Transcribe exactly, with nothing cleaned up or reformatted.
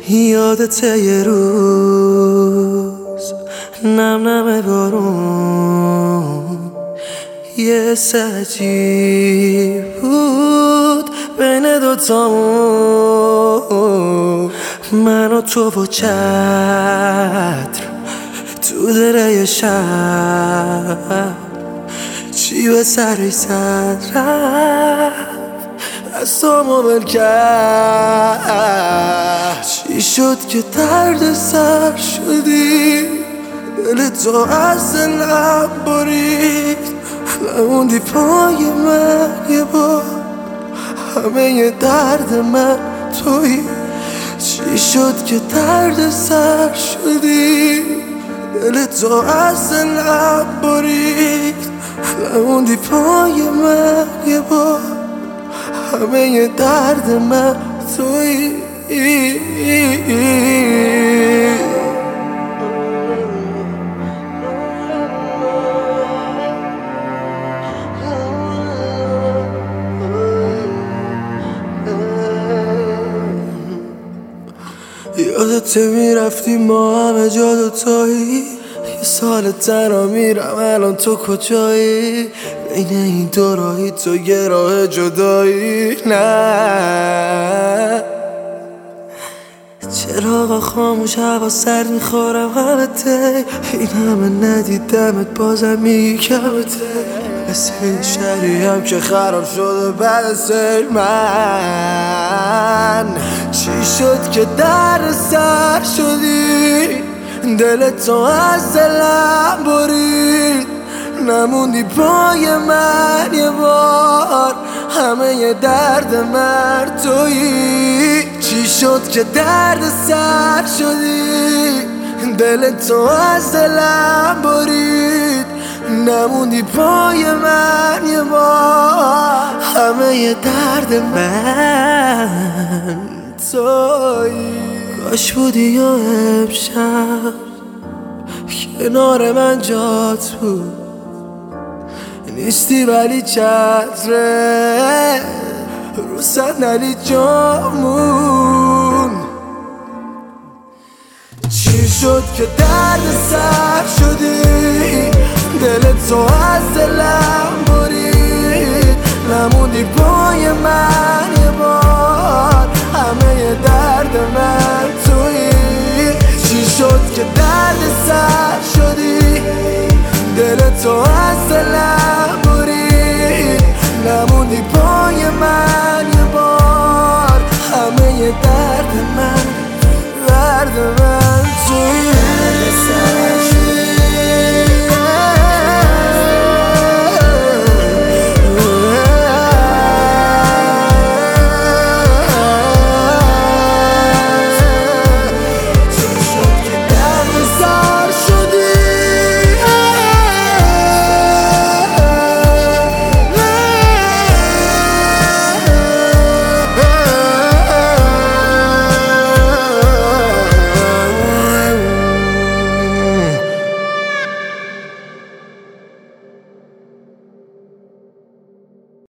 یادت یه روز نم نم بارون یه سجی بود بین دوتامون، من و تو و چتر تو دره شب چی به سری سر رفت دستامو بل کرد. چی شد که درد سر شدی، دل تو از دلم برید، نموندی پای من یه بار، همه ی درد من تویی. چی شد که درد سر شدی، دل تو از دلم برید، نموندی پای من یه بار، همه ی درد من تویی. یادت میرفتی ما همه جا دوتایی، یه سال تنها میرم الان تو کجایی، بین این دو راهی تو یه راه جدایی. نه چراغا خاموش هوا سرد میخورم همته، این همه ندیدمت بازم میگی کمته، مثل این شهری هم که خراب شده بعد سیل. من چی شد که در سر شدی، دل تو از دلم برید، نموندی پای من یه بار، همه ی درد من تویی. چی شد که درد سر شدی، دل تو از دلم برید، نموندی پای من یه بار، همه ی درد من تویی. کاش بودی یا امشب کنار من جات بود، نیستی ولی چتره رو صندلی جامون. چی شد که درد سر شدی، دل تو از دلم برید، نموندی پای من